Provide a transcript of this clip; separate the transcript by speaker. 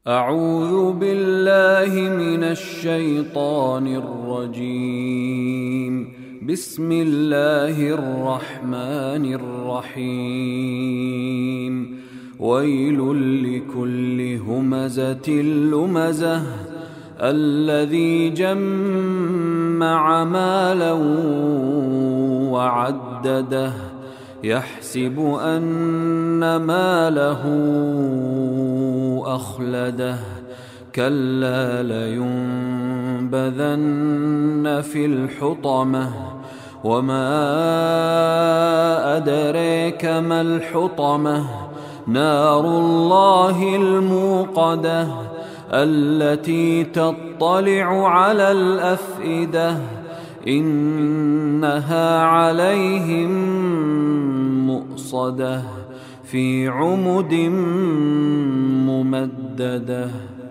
Speaker 1: أعوذ بالله من الشيطان الرجيم. بسم الله الرحمن الرحيم. ويل لكل همزة لمزة الذي جمع مالا وعدده يحسب أن ماله أخلده كلا لينبذن في الحطمة وما أدريك ما الحطمة نار الله الموقدة التي تطلع على الأفئدة إنها عليهم مؤصدة في عمد ممددة.